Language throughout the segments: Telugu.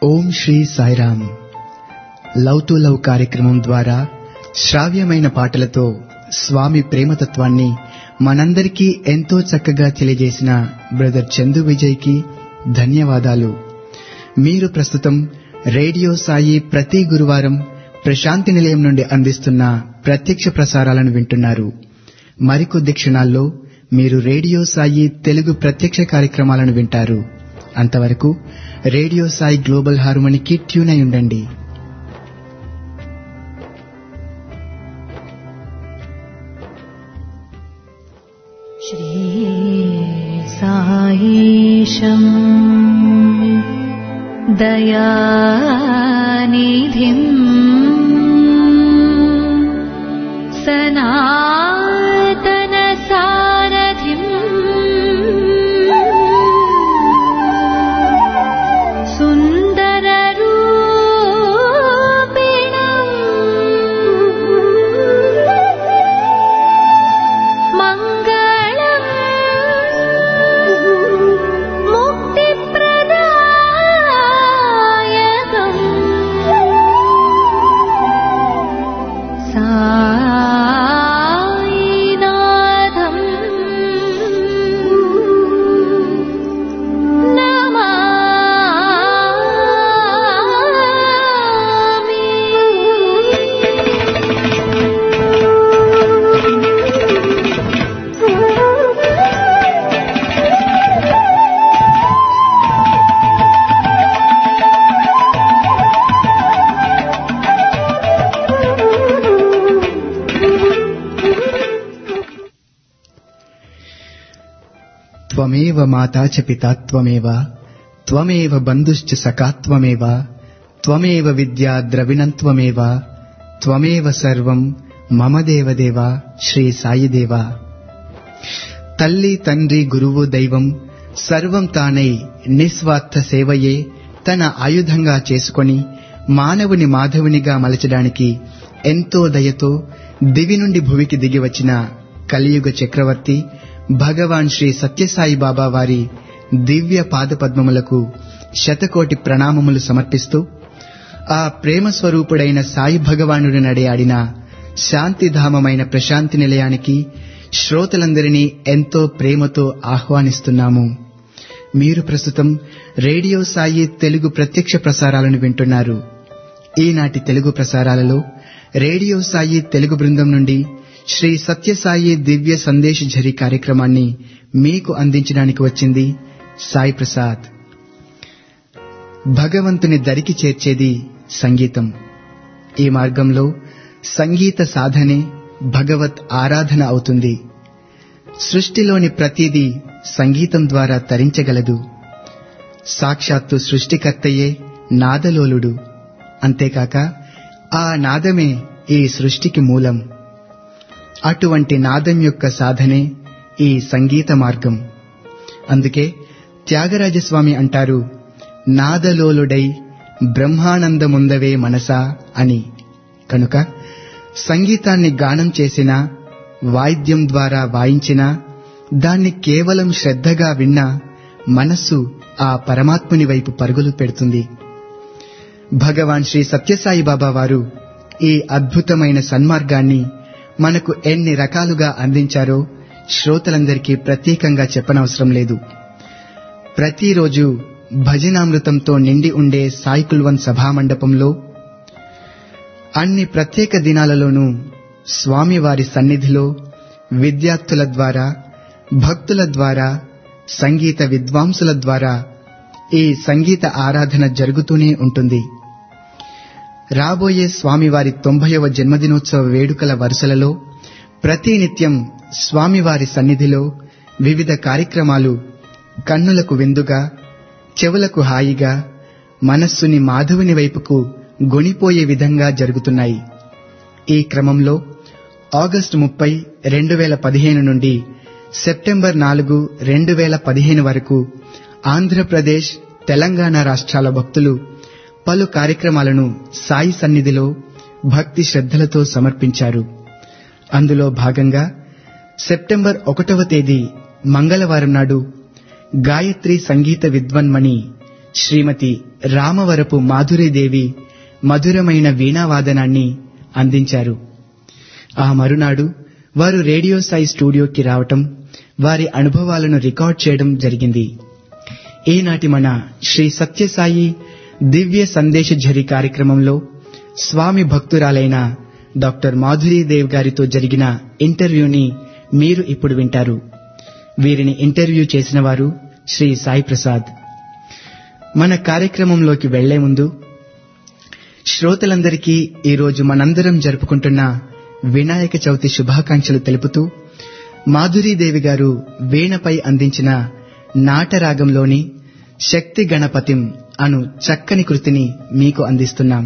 Om Shri Sairam. Love to love కార్యక్రమం ద్వారా శ్రావ్యమైన పాటలతో స్వామి ప్రేమతత్వాన్ని మనందరికీ ఎంతో చక్కగా తెలియజేసిన బ్రదర్ చందు విజయ్కి ధన్యవాదాలు. మీరు ప్రస్తుతం రేడియో సాయి ప్రతి గురువారం ప్రశాంతి నిలయం నుండి అందిస్తున్న ప్రత్యక్ష ప్రసారాలను వింటున్నారు. మరికొద్ది క్షణాల్లో మీరు రేడియో సాయి తెలుగు ప్రత్యక్ష కార్యక్రమాలను వింటారు. అంతవరకు రేడియో సాయి గ్లోబల్ హార్మోనికి ట్యూన్ అయి ఉండండి. శ్రీ సాయిశం దయానిధిం సనాతన సారథిం సుందర రూపిణం మంగళం ముక్తిప్రదాయకం సాయినాథం త్వమేవ మాతా చ పితా త్వమేవ త్వమేవ బంధుశ్చ సఖా త్వమేవ త్వమేవ విద్యా ద్రవిణం త్వమేవ త్వమేవ సర్వం మమ దేవదేవ శ్రీ సాయిదేవ. తల్లి తండ్రి గురువు దైవం సర్వం తానై నిస్వార్థ సేవయే తన ఆయుధంగా చేసుకొని మానవుని మాధవునిగా మలచడానికి ఎంతో దయతో దివి నుండి భువికి దిగి వచ్చిన కలియుగ చక్రవర్తి భగవాన్ శ్రీ సత్యసాయి బాబా వారి దివ్య పాదపద్మములకు శతకోటి ప్రణామములు సమర్పిస్తూ ఆ ప్రేమ స్వరూపుడైన సాయి భగవానుడి నడయాడిన శాంతిధామమైన ప్రశాంతి నిలయానికి శ్రోతలందరినీ ఎంతో ప్రేమతో ఆహ్వానిస్తున్నాము. మీరు ప్రస్తుతం రేడియో సాయి తెలుగు ప్రత్యక్ష ప్రసారాలను వింటున్నారు. ఈనాటి తెలుగు ప్రసారాలలో రేడియో సాయి తెలుగు బృందం నుండి శ్రీ సత్యసాయి దివ్య సందేశ్ ఝరి కార్యక్రమాన్ని మీకు అందించడానికి వచ్చింది సాయి ప్రసాద్. భగవంతుని దరికి చేర్చేది సంగీతం. ఈ మార్గంలో సంగీత సాధనే భగవత్ ఆరాధన అవుతుంది. సృష్టిలోని ప్రతిదీ సంగీతం ద్వారా తరించగలదు. సాక్షాత్తు సృష్టికర్తయే నాదలోలుడు. అంతేకాక ఆ నాదమే ఈ సృష్టికి మూలం. అటువంటి నాదం యొక్క సాధనే ఈ సంగీత మార్గం. అందుకే త్యాగరాజస్వామి అంటారు, నాదలోలుడై బ్రహ్మానందముందవే మనసా అని. కనుక సంగీతాన్ని గానం చేసినా, వాయిద్యం ద్వారా వాయించినా, దాన్ని కేవలం శ్రద్ధగా విన్నా మనస్సు ఆ పరమాత్ముని వైపు పరుగులు పెడుతుంది. భగవాన్ శ్రీ సత్యసాయి బాబా వారు ఈ అద్భుతమైన సన్మార్గాన్ని మనకు ఎన్ని రకాలుగా అందించారో శ్రోతలందరికీ ప్రత్యేకంగా చెప్పనవసరం లేదు. ప్రతిరోజు భజనామృతంతో నిండి ఉండే సాయి కుల్వన్ సభామండపంలో అన్ని ప్రత్యేక దినాలలోనూ స్వామివారి సన్నిధిలో విద్యార్థుల ద్వారా, భక్తుల ద్వారా, సంగీత విద్వాంసుల ద్వారా ఈ సంగీత ఆరాధన జరుగుతూనే ఉంటుంది. రాబోయే స్వామివారి 90వ జన్మదినోత్సవ వేడుకల వరుసలలో ప్రతినిత్యం స్వామివారి సన్నిధిలో వివిధ కార్యక్రమాలు కన్నులకు విందుగా, చెవులకు హాయిగా, మనస్సుని మాధవుని వైపుకు గొనిపోయే విధంగా జరుగుతున్నాయి. ఈ క్రమంలో ఆగస్టు 30, 2015 నుండి సెప్టెంబర్ 4, 2015 వరకు ఆంధ్రప్రదేశ్, తెలంగాణ రాష్ట్రాల భక్తులు పలు కార్యక్రమాలను సాయి సన్నిధిలో భక్తి శ్రద్ధలతో సమర్పించారు. అందులో భాగంగా సెప్టెంబర్ 1వ తేదీ మంగళవారం నాడు గాయత్రి సంగీత విద్వన్మణి శ్రీమతి రామవరపు మాధురీదేవి మధురమైన వీణావాదనాన్ని అందించారు. ఆ మరునాడు వారు రేడియో సాయి స్టూడియోకి రావటం, వారి అనుభవాలను రికార్డ్ చేయడం జరిగింది. ఈనాటి మన శ్రీ సత్యసాయి దివ్య సందేశ ఝరి కార్యక్రమంలో స్వామి భక్తురాలైన డాక్టర్ మాధురీదేవి గారితో జరిగిన ఇంటర్వ్యూని మీరు ఇప్పుడు వింటారు. వీరిని ఇంటర్వ్యూ చేసిన వారు శ్రీ సాయి ప్రసాద్. మన కార్యక్రమంలోకి వెళ్లే ముందు శ్రోతలందరికీ ఈరోజు మనందరం జరుపుకుంటున్న వినాయక చవితి శుభాకాంక్షలు తెలుపుతూ మాధురీదేవి గారు వీణపై అందించిన నాటరాగంలోని శక్తి గణపతిం అను చక్కని కృతిని మీకు అందిస్తున్నాం.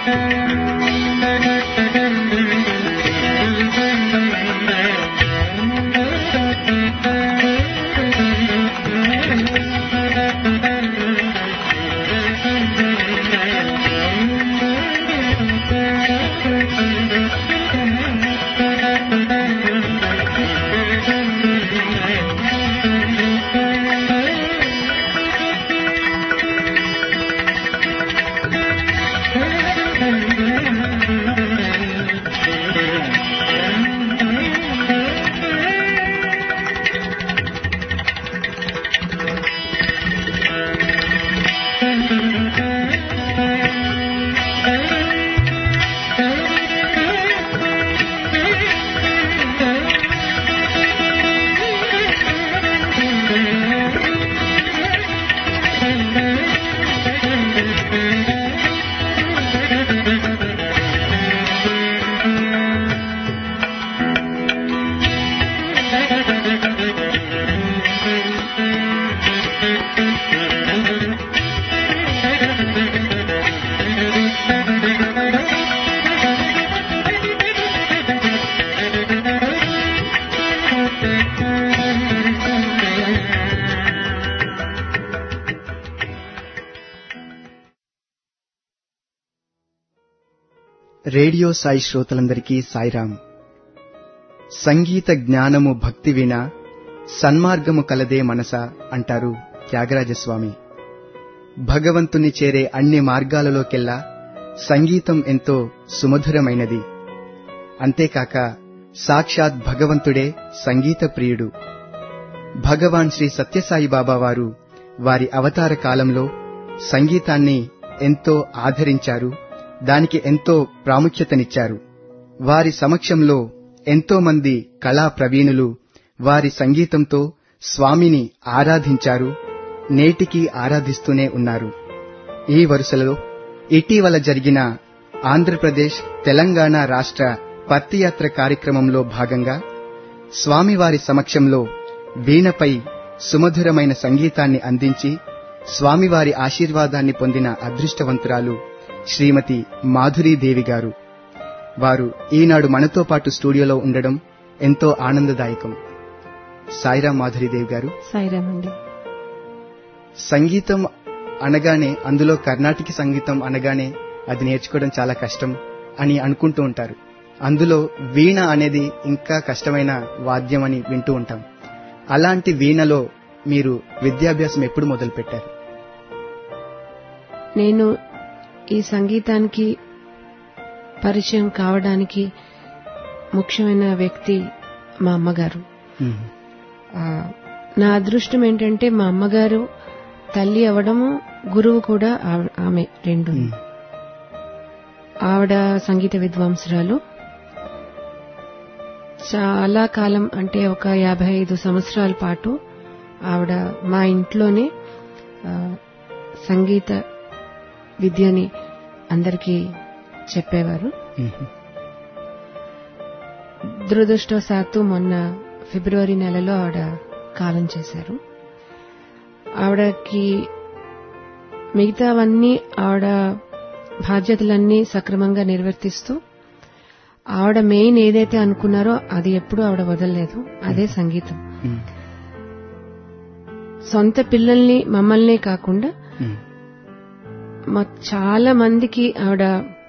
రేడియో సాయి శ్రోతలందరికీ సాయిరాం. సంగీత జ్ఞానము భక్తి వినా సన్మార్గము కలదే మనస అంటారు త్యాగరాజస్వామి. భగవంతుని చేరే అన్ని మార్గాలలోకెల్లా సంగీతం ఎంతో సుమధురమైనది. అంతేకాక సాక్షాత్ భగవంతుడే సంగీత ప్రియుడు. భగవాన్ శ్రీ సత్యసాయి బాబా వారు వారి అవతార కాలంలో సంగీతాన్ని ఎంతో ఆదరించారు, దానికి ఎంతో ప్రాముఖ్యతనిచ్చారు. వారి సమక్షంలో ఎంతో మంది కళా ప్రవీణులు వారి సంగీతంతో స్వామిని ఆరాధించారు, నేటికి ఆరాధిస్తూనే ఉన్నారు. ఈ వరుసలో ఇటీవల జరిగిన ఆంధ్రప్రదేశ్ తెలంగాణ రాష్ట్ర పత్తియాత్ర కార్యక్రమంలో భాగంగా స్వామివారి సమక్షంలో వీణపై సుమధురమైన సంగీతాన్ని అందించి స్వామివారి ఆశీర్వాదాన్ని పొందిన అదృష్టవంతురాలు శ్రీమతి మాధురీదేవి గారు. వారు ఈనాడు మనతో పాటు స్టూడియోలో ఉండడం ఎంతో ఆనందదాయకం. సాయిరాం మాధురీదేవి గారు. సాయిరాం అండి. సంగీతం అనగానే, అందులో కర్ణాటక సంగీతం అనగానే అది నేర్చుకోవడం చాలా కష్టం అని అనుకుంటూ ఉంటారు. అందులో వీణ అనేది ఇంకా కష్టమైన వాద్యం అని వింటూ ఉంటాం. అలాంటి వీణలో మీరు విద్యాభ్యాసం ఎప్పుడు మొదలుపెట్టారు? నేను ఈ సంగీతానికి పరిచయం కావడానికి ముఖ్యమైన వ్యక్తి మా అమ్మగారు. నా అదృష్టం ఏంటంటే మా అమ్మగారు తల్లి అవడము, గురువు కూడా ఆమె రెండు. ఆవిడ సంగీత విద్వాంసురాలు. చాలా కాలం అంటే ఒక 55 సంవత్సరాల పాటు ఆవిడ మా ఇంట్లోనే సంగీత విద్యని అందరికీ చెప్పేవారు. దురదృష్టవశాత్తు మొన్న ఫిబ్రవరి నెలలో ఆవిడ కాలం చేశారు. ఆవిడకి మిగతావన్నీ, ఆవిడ బాధ్యతలన్నీ సక్రమంగా నిర్వర్తిస్తూ ఆవిడ మెయిన్ ఏదైతే అనుకున్నారో అది ఎప్పుడూ ఆవిడ వదలలేదు, అదే సంగీతం. సొంత పిల్లల్ని మమ్మల్నే కాకుండా చాలా మందికి ఆవిడ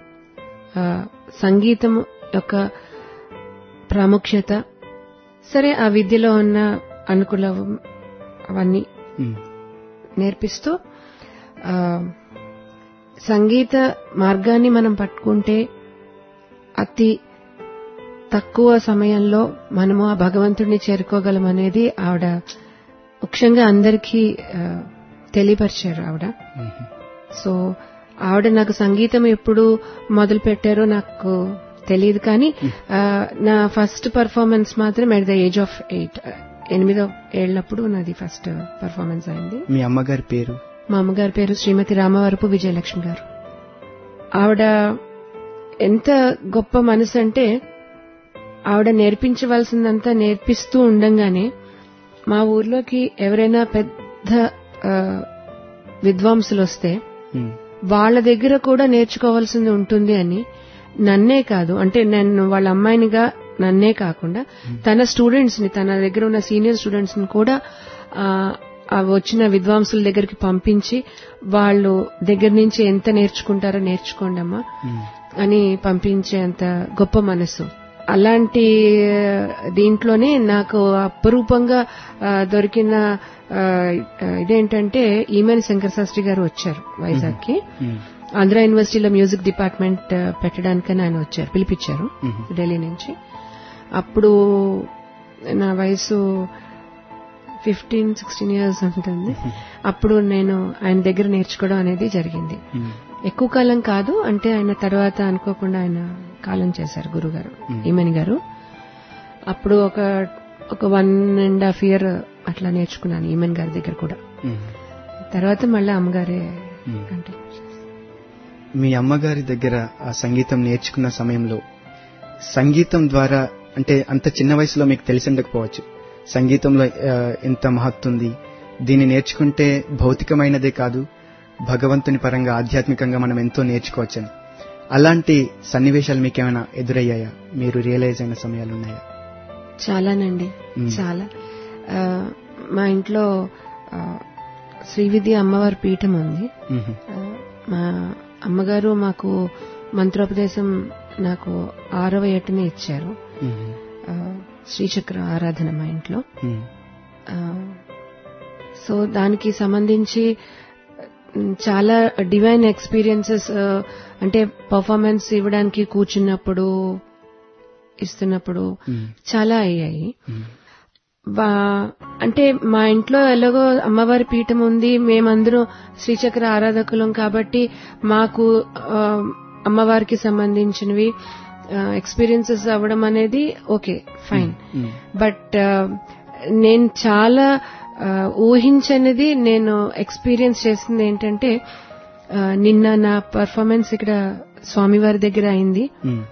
సంగీతం యొక్క ప్రాముఖ్యత, సరే ఆ విద్యలో ఉన్న అనుకూలం అవన్నీ నేర్పిస్తూ సంగీత మార్గాన్ని మనం పట్టుకుంటే అతి తక్కువ సమయంలో మనము ఆ భగవంతుడిని చేరుకోగలమనేది ఆవిడ ముఖ్యంగా అందరికీ తెలియపరిచారు ఆవిడ. సో ఆవిడ నాకు సంగీతం ఎప్పుడు మొదలు పెట్టారో నాకు తెలియదు, కానీ నా ఫస్ట్ పర్ఫార్మెన్స్ మాత్రం ఎట్ ద ఏజ్ ఆఫ్ 8 ఏళ్లప్పుడు నాది ఫస్ట్ పర్ఫార్మెన్స్ అయింది. మీ అమ్మగారి పేరు? మా అమ్మగారి పేరు శ్రీమతి రామవరపు విజయలక్ష్మి గారు. ఆవిడ ఎంత గొప్ప మనసు అంటే ఆవిడ నేర్పించవలసిందంతా నేర్పిస్తూ ఉండంగానే మా ఊర్లోకి ఎవరైనా పెద్ద విద్వాంసులు వస్తే వాళ్ళ దగ్గర కూడా నేర్చుకోవాల్సింది ఉంటుంది అని నన్నే కాదు, అంటే నేను వాళ్ళ అమ్మాయినిగా నన్నే కాకుండా తన స్టూడెంట్స్ ని, తన దగ్గర ఉన్న సీనియర్ స్టూడెంట్స్ ని కూడా వచ్చిన విద్వాంసుల దగ్గరికి పంపించి వాళ్ళు దగ్గర నుంచి ఎంత నేర్చుకుంటారో నేర్చుకోండి అమ్మా అని పంపించేంత గొప్ప మనసు. అలాంటి దీంట్లోనే నాకు అపురూపంగా దొరికిన ఇదేంటంటే ఈమెన్ శంకర శాస్త్రి గారు వచ్చారు వైజాగ్ కి. ఆంధ్ర యూనివర్సిటీలో మ్యూజిక్ డిపార్ట్మెంట్ పెట్టడానికని ఆయన వచ్చారు, పిలిపించారు ఢిల్లీ నుంచి. అప్పుడు నా వయసు 15-16 ఇయర్స్ ఉంటుంది. అప్పుడు నేను ఆయన దగ్గర నేర్చుకోవడం అనేది జరిగింది. ఎక్కువ కాలం కాదు, అంటే ఆయన తర్వాత అనుకోకుండా ఆయన కాలం చేశారు గురుగారు ఈమెన్ గారు. అప్పుడు ఒక 1.5 year అట్లా నేర్చుకున్నాను ఈమెన్ గారి దగ్గర కూడా. తర్వాత మళ్ళీ అమ్మగారే కంటిన్యూ చేశారు. మీ అమ్మగారి దగ్గర ఆ సంగీతం నేర్చుకున్న సమయంలో సంగీతం ద్వారా, అంటే అంత చిన్న వయసులో మీకు తెలిసి ఉండకపోవచ్చు సంగీతంలో ఎంత మహత్తుంది, దీన్ని నేర్చుకుంటే భౌతికమైనదే కాదు భగవంతుని పరంగా ఆధ్యాత్మికంగా మనం ఎంతో నేర్చుకోవచ్చని. అలాంటి సన్నివేశాలు మీకేమైనా ఎదురయ్యాయా? మీరు రియలైజ్ అయిన సమయాలు ఉన్నాయా? చాలానండి, చాలా. మా ఇంట్లో శ్రీవిద్య అమ్మవారి పీఠం ఉంది. మా అమ్మగారు మాకు మంత్రోపదేశం నాకు 6వ ఏటనే ఇచ్చారు. శ్రీచక్ర ఆరాధన మా ఇంట్లో. సో దానికి సంబంధించి చాలా డివైన్ ఎక్స్పీరియన్సెస్, అంటే పర్ఫార్మెన్స్ ఇవ్వడానికి కూర్చున్నప్పుడు ఇస్తున్నప్పుడు చాలా అయ్యాయి. అంటే మా ఇంట్లో ఎలాగో అమ్మవారి పీఠం ఉంది, మేమందరం శ్రీచక్ర ఆరాధకులం కాబట్టి మాకు అమ్మవారికి సంబంధించినవి ఎక్స్పీరియన్సెస్ అవ్వడం అనేది ఓకే, ఫైన్. బట్ నేను చాలా ఊహించనిది నేను ఎక్స్పీరియన్స్ చేసింది ఏంటంటే, నిన్న నా పర్ఫార్మెన్స్ ఇక్కడ స్వామివారి దగ్గర అయింది.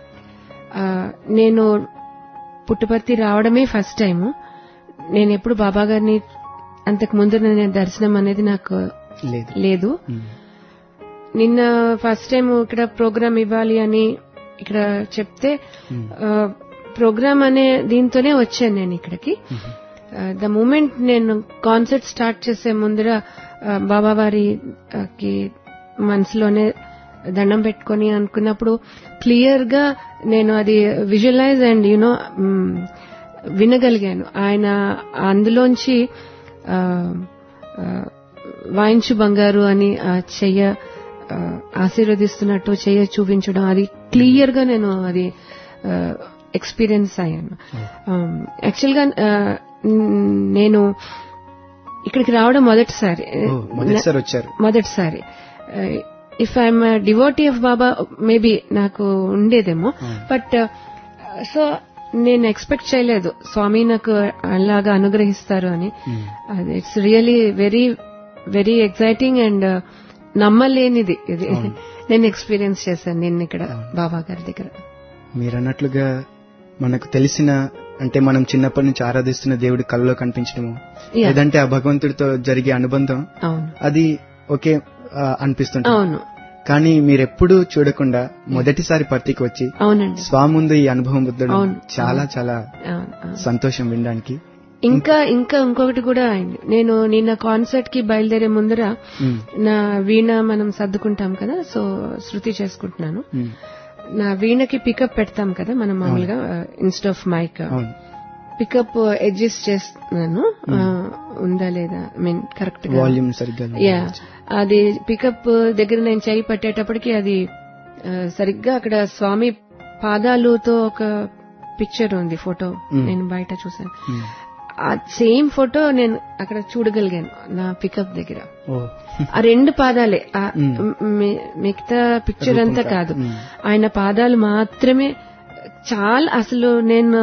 నేను పుట్టపర్తి రావడమే ఫస్ట్ టైం. నేను ఎప్పుడు బాబా గారిని అంతకు ముందు నేను దర్శనం అనేది నాకు లేదు. నిన్న ఫస్ట్ టైం ఇక్కడ ప్రోగ్రామ్ ఇవ్వాలి అని ఇక్కడ చెప్తే ప్రోగ్రామ్ అనే దీంతోనే వచ్చాను నేను ఇక్కడికి. ద మూమెంట్ నేను కాన్సర్ట్ స్టార్ట్ చేసే ముందర బాబావారికి మనసులోనే దండం పెట్టుకుని అనుకున్నప్పుడు క్లియర్ గా నేను అది విజువలైజ్ అండ్ వినగలిగాను. ఆయన అందులోంచి వాయించు బంగారు అని చెయ్య ఆశీర్వదిస్తున్నట్టు చెయ్య చూపించడం, అది క్లియర్ గా నేను అది ఎక్స్పీరియన్స్ అయ్యాను. యాక్చువల్ గా నేను ఇక్కడికి రావడం మొదటిసారి. If I'm devotee of Baba maybe నాకు ఉండేదేమో, బట్ సో నేను ఎక్స్పెక్ట్ చేయలేదు స్వామి నాకు అలాగా అనుగ్రహిస్తారు అని. It's really very very exciting and నమ్మలేనిది ఇది నేను ఎక్స్పీరియన్స్ చేశాను నేను ఇక్కడ బాబా గారి దగ్గర. మీరన్నట్లుగా మనకు తెలిసిన, అంటే మనం చిన్నప్పటి నుంచి ఆరాధిస్తున్న దేవుడి కళ్ళలో కనిపించడము, లేదంటే ఆ భగవంతుడితో జరిగే అనుబంధం అది ఓకే అనిపిస్తుంటుంది. అవును. కానీ మీరెప్పుడూ చూడకుండా మొదటిసారి పర్తికి వచ్చి స్వామి ముందు ఈ అనుభవం పొందడం చాలా చాలా సంతోషం వినడానికి. ఇంకా ఇంకొకటి కూడా అయింది. నేను నిన్న కాన్సర్ట్ కి బయలుదేరే ముందర నా వీణ మనం సర్దుకుంటాం కదా, సో శృతి చేసుకుంటున్నాను. నా వీణకి పికప్ పెడతాం కదా మనం మామూలుగా instead of mic, pickup adjust చేస్తున్నాను ఉందా లేదా, మీన్ కరెక్ట్ గా వాల్యూమ్ సరిగ్గా. యా, అది పికప్ దగ్గర నేను చేయి పట్టేటప్పటికి అది సరిగ్గా అక్కడ స్వామి పాదాలతో ఒక పిక్చర్ ఉంది, ఫోటో నేను బయట చూసాను. ఆ సేమ్ ఫోటో నేను అక్కడ చూడగలిగాను నా పికప్ దగ్గర. ఆ 2 పాదాలే, మిగతా పిక్చర్ అంతా కాదు, ఆయన పాదాలు మాత్రమే. చాలా అసలు నేను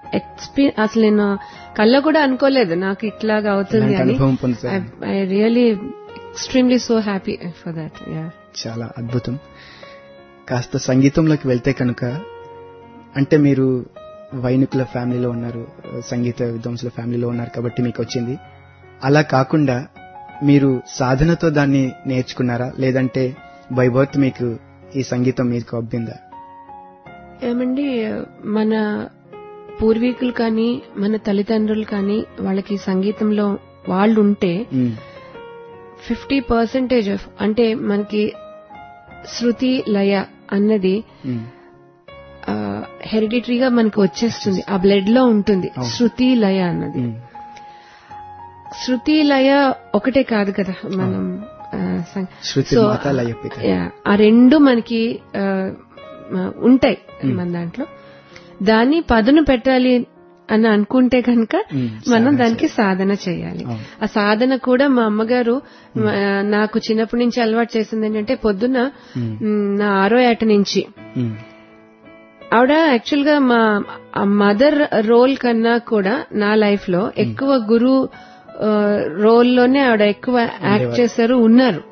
కళ్ళ కూడా అనుకోలేదు నాకు ఇట్లాగా అవుతుంది అని. I really extremely so happy for that. చాలా అద్భుతం. కాస్త సంగీతంలోకి వెళ్తే కనుక, అంటే మీరు వైనుకుల ఫ్యామిలీలో ఉన్నారు, సంగీత విద్వాంసుల ఫ్యామిలీలో ఉన్నారు కాబట్టి మీకు వచ్చింది. అలా కాకుండా మీరు సాధనతో దాన్ని నేర్చుకున్నారా, లేదంటే బై బర్త్ మీకు ఈ సంగీతం మీకు అబ్బిందా? ఏమండి, మన పూర్వీకులు కానీ మన తల్లిదండ్రులు కానీ వాళ్ళకి సంగీతంలో వాళ్ళు ఉంటే 50% అంటే మనకి శృతి లయ అన్నది హెరిడిటరీగా మనకి వచ్చేస్తుంది, ఆ బ్లడ్ లో ఉంటుంది శృతి లయ అన్నది. శృతి లయ ఒకటే కాదు కదా, మనం ఆ రెండు మనకి ఉంటాయి మన దాంట్లో. దాన్ని పదును పెట్టాలి అని అనుకుంటే కనుక మనం దానికి సాధన చేయాలి. ఆ సాధన కూడా మా అమ్మగారు నాకు చిన్నప్పటి నుంచి అలవాటు చేసింది ఏంటంటే, పొద్దున్న నా 6వ ఏట నుంచి ఆవిడ యాక్చువల్ గా మా మదర్ రోల్ కన్నా కూడా నా లైఫ్ లో ఎక్కువ గురు రోల్లోనే ఆవిడ ఎక్కువ యాక్ట్ చేశారు, ఉన్నారు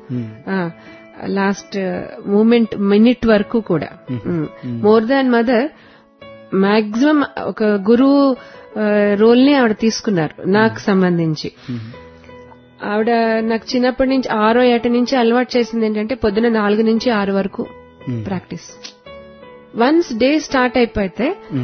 లాస్ట్ మినిట్ వరకు కూడా. మోర్ దాన్ మదర్, మాక్సిమం ఒక గురువు రోల్ ని ఆవిడ తీసుకున్నారు నాకు సంబంధించి. ఆవిడ నాకు చిన్నప్పటి నుంచి 6వ ఏట నుంచి అలవాటు చేసింది ఏంటంటే, పొద్దున 4 నుంచి 6 వరకు ప్రాక్టీస్. వన్స్ డే స్టార్ట్ అయిపోతే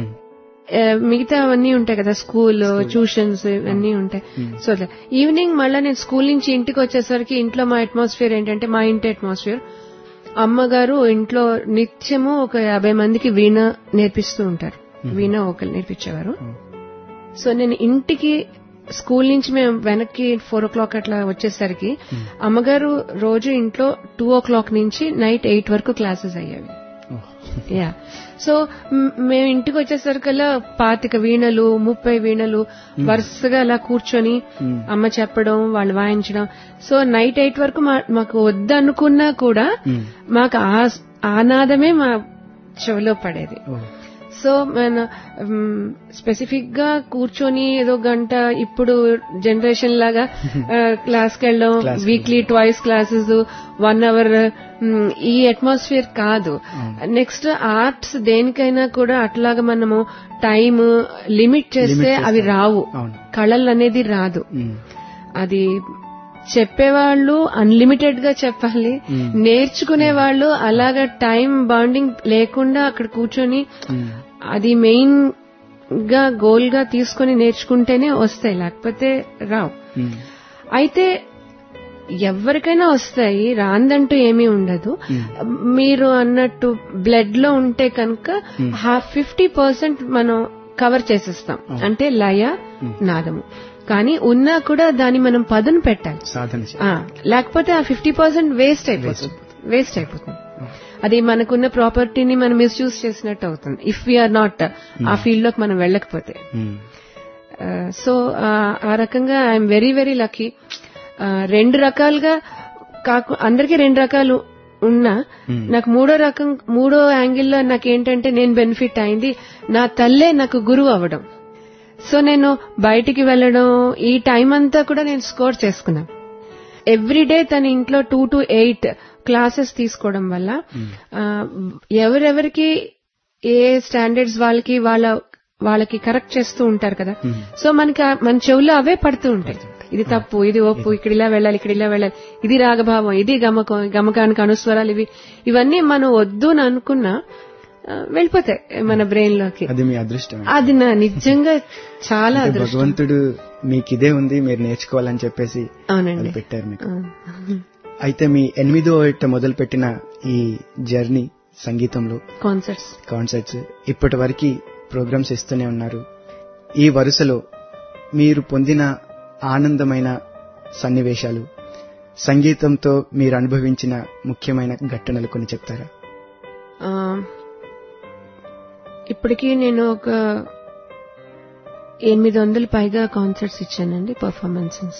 మిగతా అవన్నీ ఉంటాయి కదా, స్కూల్ ట్యూషన్స్ ఇవన్నీ ఉంటాయి. సో ఈవినింగ్ మళ్ళా నేను స్కూల్ నుంచి ఇంటికి వచ్చేసరికి ఇంట్లో మా అట్మాస్ఫియర్ ఏంటంటే, మా ఇంటి అట్మాస్ఫియర్, అమ్మగారు ఇంట్లో నిత్యము ఒక 50 మందికి వీణ నేర్పిస్తూ ఉంటారు, వీణ ఒకరు నేర్పించేవారు. సో నేను ఇంటికి స్కూల్ నుంచి మేము వెనక్కి 4 o'clock అట్లా వచ్చేసరికి అమ్మగారు రోజు ఇంట్లో 2 o'clock నుంచి నైట్ 8 వరకు క్లాసెస్ అయ్యేవి. యా, సో మేము ఇంటికి వచ్చేసరికల్లా 25 వీణలు 30 వీణలు వరుసగా అలా కూర్చొని అమ్మ చెప్పడం, వాళ్ళు వాయించడం. సో నైట్ 8 వరకు మాకు వద్దనుకున్నా కూడా మాకు ఆనాదమే మా చెవిలో పడేది. సో మన స్పెసిఫిక్ గా కూర్చొని ఏదో గంట, ఇప్పుడు జనరేషన్ లాగా క్లాస్కి వెళ్ళడం, వీక్లీ ట్వైస్ క్లాసెస్ 1 hour, ఈ అట్మాస్ఫియర్ కాదు. నెక్స్ట్ ఆర్ట్స్ దేనికైనా కూడా అట్లాగా మనము టైం లిమిట్ చేస్తే అవి రావు, కళలు అనేది రాదు. అది చెప్పేవాళ్ళు అన్లిమిటెడ్ గా చెప్పాలి, నేర్చుకునే వాళ్ళు అలాగా టైం బాండింగ్ లేకుండా అక్కడ కూర్చొని అది మెయిన్ గా గోల్ గా తీసుకుని నేర్చుకుంటేనే వస్తాయి, లేకపోతే రావు. అయితే ఎవరికైనా వస్తాయి, రాందంటూ ఏమీ ఉండదు. మీరు అన్నట్టు బ్లడ్ లో ఉంటే కనుక 50% మనం కవర్ చేసేస్తాం, అంటే లయ నాదము. కానీ ఉన్నా కూడా దాన్ని మనం పదును పెట్టాలి, లేకపోతే ఆ 50% వేస్ట్ అయిపోతుంది. అది మనకున్న ప్రాపర్టీని మనం మిస్యూజ్ చేసినట్టు అవుతుంది, ఇఫ్ వీఆర్ నాట్ ఆ ఫీల్డ్ లోకి మనం వెళ్ళకపోతే. సో ఆ రకంగా ఐఎమ్ వెరీ వెరీ లక్కీ. 2 రకాలుగా అందరికీ 2 రకాలు ఉన్నా, నాకు మూడో యాంగిల్లో నాకేంటంటే, నేను బెనిఫిట్ అయింది నా తల్లే నాకు గురువు అవ్వడం. సో నేను బయటికి వెళ్లడం, ఈ టైం అంతా కూడా నేను స్కోర్ చేసుకున్నాను. ఎవ్రీడే తన ఇంట్లో 2 to 8 క్లాసెస్ తీసుకోవడం వల్ల ఎవరెవరికి ఏ స్టాండర్డ్స్ వాళ్ళకి కరెక్ట్ చేస్తూ ఉంటారు కదా. సో మన చెవుల్లో అవే పడుతూ ఉంటాయి, ఇది తప్పు, ఇది ఒప్పు, ఇక్కడ ఇలా వెళ్ళాలి, ఇక్కడ ఇలా వెళ్ళాలి, ఇది రాగభావం, ఇది గమకానికి అనుస్వరాలు, ఇవన్నీ మనం వద్దు అని అనుకున్నా వెళ్ళిపోతాయి మన బ్రెయిన్ లోకి. అది మీ అదృష్టం. అది నా నిజంగా చాలా అదృష్టం. భగవంతుడు మీకు ఇదే ఉంది, మీరు నేర్చుకోవాలని చెప్పేసి అవునండి పెట్టారు మీకు. అయితే మీ 8వ ఏట మొదలుపెట్టిన ఈ జర్నీ సంగీతంలో కాన్సర్ట్స్ ఇప్పటి వరకు ప్రోగ్రామ్స్ ఇస్తూనే ఉన్నారు. ఈ వరుసలో మీరు పొందిన ఆనందమైన సన్నివేశాలు, సంగీతంతో మీరు అనుభవించిన ముఖ్యమైన ఘటనలు కొన్ని చెప్తారా? ఇప్పటికీ నేను ఒక 800 పైగా కాన్సర్ట్స్ ఇచ్చానండి, పర్ఫార్మెన్సెస్.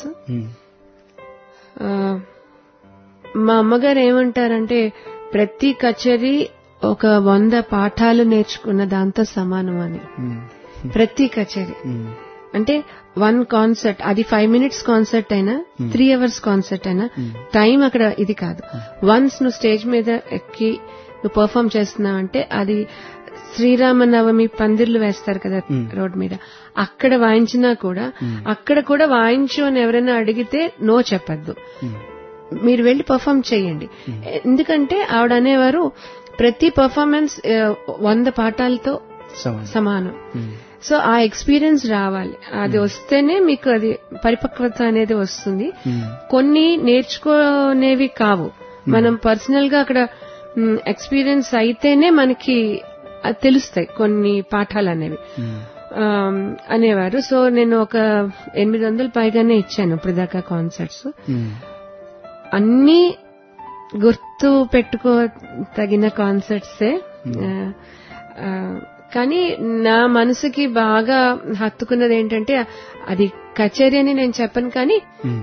మా అమ్మగారు ఏమంటారంటే, ప్రతి కచేరీ ఒక 100 పాఠాలు నేర్చుకున్న దాంతో సమానం అని. ప్రతి కచేరీ అంటే 1 కాన్సర్ట్, అది 5 minutes కాన్సర్ట్ అయినా 3 hours కాన్సర్ట్ అయినా టైం అక్కడ ఇది కాదు. వన్స్ నువ్వు స్టేజ్ మీద ఎక్కి నువ్వు పర్ఫార్మ్ చేస్తున్నావంటే, అది శ్రీరామనవమి పందిర్లు వేస్తారు కదా రోడ్ మీద, అక్కడ వాయించినా కూడా, అక్కడ కూడా వాయించు అని ఎవరైనా అడిగితే నో చెప్పద్దు. మీరు వెళ్లి పర్ఫామ్ చేయండి. ఎందుకంటే ఆవిడ అనేవారు ప్రతి పర్ఫార్మెన్స్ 100 పాఠాలతో సమానం. సో ఆ ఎక్స్పీరియన్స్ రావాలి, అది వస్తేనే మీకు అది పరిపక్వత అనేది వస్తుంది. కొన్ని నేర్చుకునేవి కావు, మనం పర్సనల్ గా అక్కడ ఎక్స్పీరియన్స్ అయితేనే మనకి తెలుస్తాయి కొన్ని పాఠాలు అనేవి అనేవారు. సో నేను ఒక 800 పైగానే ఇచ్చాను ఇప్పుడు దాకా కాన్సర్ట్స్. అన్ని గుర్తు పెట్టుకో తగిన కాన్సర్ట్సే, కానీ నా మనసుకి బాగా హత్తుకున్నది ఏంటంటే అది కచేరీ అని నేను చెప్పను, కానీ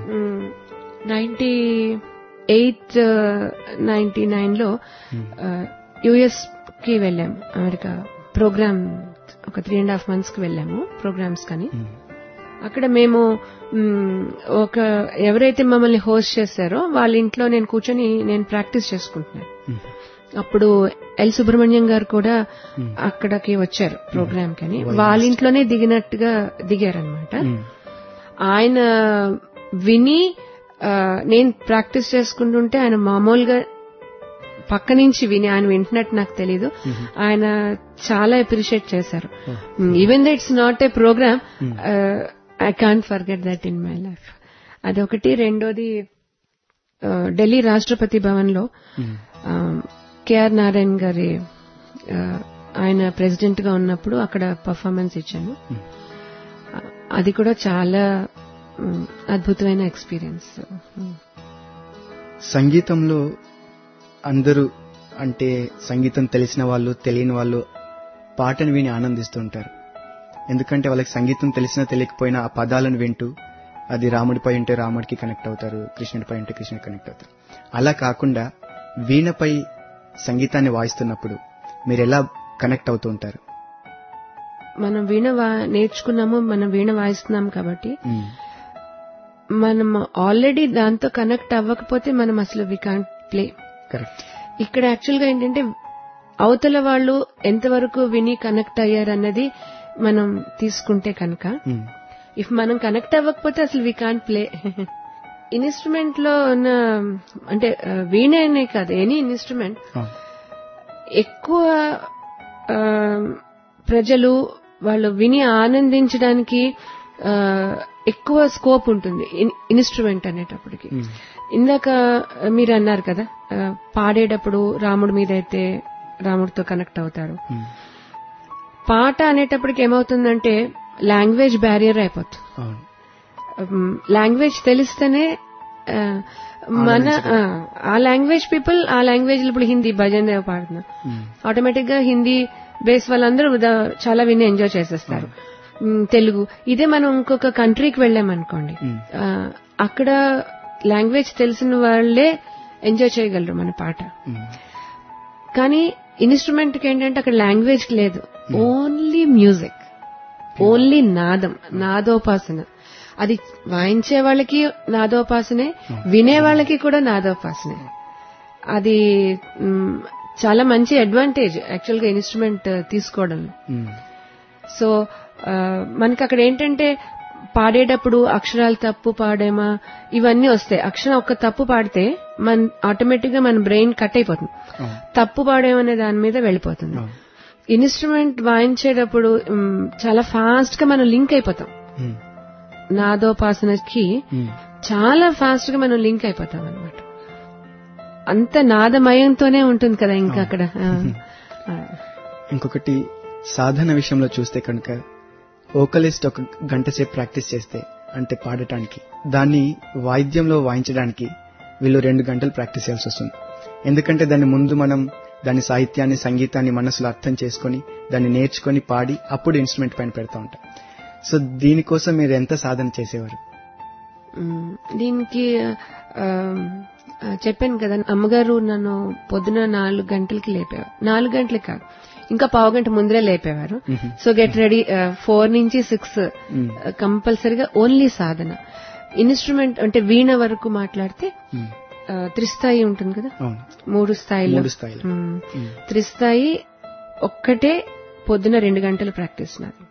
98, 99 లో యుఎస్ కి వెళ్ళాము, అమెరికా ప్రోగ్రామ్ ఒక 3.5 months కి వెళ్ళాము ప్రోగ్రామ్స్. కానీ అక్కడ మేము ఒక ఎవరైతే మమ్మల్ని హోస్ట్ చేశారో వాళ్ళ ఇంట్లో నేను కూర్చొని నేను ప్రాక్టీస్ చేసుకుంటున్నాను. అప్పుడు ఎల్ సుబ్రహ్మణ్యం గారు కూడా అక్కడికి వచ్చారు ప్రోగ్రామ్ కని, వాళ్ళ ఇంట్లోనే దిగారనమాట. ఆయన విని నేను ప్రాక్టీస్ చేసుకుంటుంటే ఆయన మామూలుగా పక్క నుంచి విని ఆయన వింటున్నట్టు నాకు తెలీదు, ఆయన చాలా అప్రిషియేట్ చేశారు. Even though it's not a programme, I can't forget that in my life. అదొకటి. రెండోది ఢిల్లీ రాష్ట్రపతి భవన్ లో కేఆర్ నారాయణ్ గారి ఆయన ప్రెసిడెంట్ గా ఉన్నప్పుడు అక్కడ పర్ఫార్మెన్స్ ఇచ్చాను. అది కూడా చాలా అద్భుతమైన ఎక్స్పీరియన్స్. సంగీతంలో అందరూ అంటే సంగీతం తెలిసిన వాళ్ళు తెలియని వాళ్ళు పాటను విని ఆనందిస్తుంటారు. ఎందుకంటే వాళ్ళకి సంగీతం తెలిసినా తెలియకపోయినా ఆ పదాలను వింటూ అది రాముడిపై ఉంటే రాముడికి కనెక్ట్ అవుతారు, కృష్ణుడిపై ఉంటే కృష్ణుడికి కనెక్ట్ అవుతారు. అలా కాకుండా వీణపై సంగీతాన్ని వాయిస్తున్నప్పుడు మీరు ఎలా కనెక్ట్ అవుతూ ఉంటారు? మనం వీణ నేర్చుకున్నాము, మనం వీణ వాయిస్తున్నాం కాబట్టి మనం ఆల్రెడీ దాంతో కనెక్ట్ అవ్వకపోతే మనం అసలు వి కాంట్ ప్లే. కరెక్ట్. ఇక్కడ యాక్చువల్ గా ఏంటంటే అవతల వాళ్ళు ఎంతవరకు విని కనెక్ట్ అయ్యారన్నది మనం తీసుకుంటే కనుక, ఇఫ్ మనం కనెక్ట్ అవ్వకపోతే అసలు వి కాంట్ ప్లే. ఇన్స్ట్రుమెంట్ లో ఉన్న అంటే వీణ అనే కాదు, ఎనీ ఇన్స్ట్రుమెంట్ ఎక్కువ ప్రజలు వాళ్ళు విని ఆనందించడానికి ఎక్కువ స్కోప్ ఉంటుంది ఇన్స్ట్రుమెంట్ అనేటప్పటికి. ఇందాక మీరు అన్నారు కదా, పాడేటప్పుడు రాముడి మీద అయితే రాముడితో కనెక్ట్ అవుతారు. పాట అనేటప్పటికి ఏమవుతుందంటే లాంగ్వేజ్ బ్యారియర్ అయిపోతుంది. లాంగ్వేజ్ తెలిస్తేనే మన ఆ లాంగ్వేజ్ పీపుల్ ఆ లాంగ్వేజ్ ఇప్పుడు హిందీ భజన్ దేవ్ పాడుతున్నా ఆటోమేటిక్ గా హిందీ బేస్ వాళ్ళందరూ చాలా విని ఎంజాయ్ చేసేస్తారు. తెలుగు ఇదే మనం ఇంకొక కంట్రీకి వెళ్ళామనుకోండి, అక్కడ లాంగ్వేజ్ తెలిసిన వాళ్లే ఎంజాయ్ చేయగలరు మన పాట. కానీ ఇన్స్ట్రుమెంట్ కి ఏంటంటే అక్కడ లాంగ్వేజ్ లేదు, ఓన్లీ మ్యూజిక్, ఓన్లీ నాదం, నాదోపాసన. అది వాయించే వాళ్ళకి నాదోపాసనే, వినే వాళ్ళకి కూడా నాదోపాసనే. అది చాలా మంచి అడ్వాంటేజ్ యాక్చువల్ గా ఇన్స్ట్రుమెంట్ తీసుకోవడం. సో మనకి అక్కడ ఏంటంటే పాడేటప్పుడు అక్షరాలు తప్పు పాడేమా ఇవన్నీ వస్తాయి. అక్షరం ఒక్క తప్పు పాడితే మన ఆటోమేటిక్ గా మన బ్రెయిన్ కట్ అయిపోతుంది, తప్పు పాడేమనే దాని మీద వెళ్ళిపోతుంది. ఇన్స్ట్రుమెంట్ వాయించేటప్పుడు చాలా ఫాస్ట్ గా మనం లింక్ అయిపోతాం, నాదోపాసనకి చాలా ఫాస్ట్ గా మనం లింక్ అయిపోతాం అనమాట. అంత నాదమయంతోనే ఉంటుంది కదా ఇంకా అక్కడ. ఇంకొకటి సాధన విషయంలో చూస్తే కనుక వోకలిస్ట్ 1 గంట సేపు ప్రాక్టీస్ చేస్తే అంటే పాడటానికి, దాన్ని వాయిద్యంలో వాయించడానికి వీళ్ళు 2 గంటలు ప్రాక్టీస్ చేయాల్సి వస్తుంది. ఎందుకంటే దాని ముందు మనం దాని సాహిత్యాన్ని సంగీతాన్ని మనసులో అర్థం చేసుకుని దాన్ని నేర్చుకుని పాడి అప్పుడు ఇన్స్ట్రుమెంట్ పైన పెడతా ఉంటాం. సో దీనికోసం మీరు ఎంత సాధన చేసేవారు? దీనికి చెప్పాను కదా, అమ్మగారు నన్ను పొద్దున 4 గంటలకి లేపేవారు. 4 గంటలకి కాదు, ఇంకా పావు గంట ముందరే లేపేవారు. సో గెట్ రెడీ 4 నుంచి 6 కంపల్సరీగా ఓన్లీ సాధన. ఇన్స్ట్రుమెంట్ అంటే వీణ వరకు మాట్లాడితే త్రిస్థాయి ఉంటుంది కదా, 3 స్థాయిలో త్రిస్థాయి ఒక్కటే పొద్దున 2 గంటలు ప్రాక్టీస్ నాది.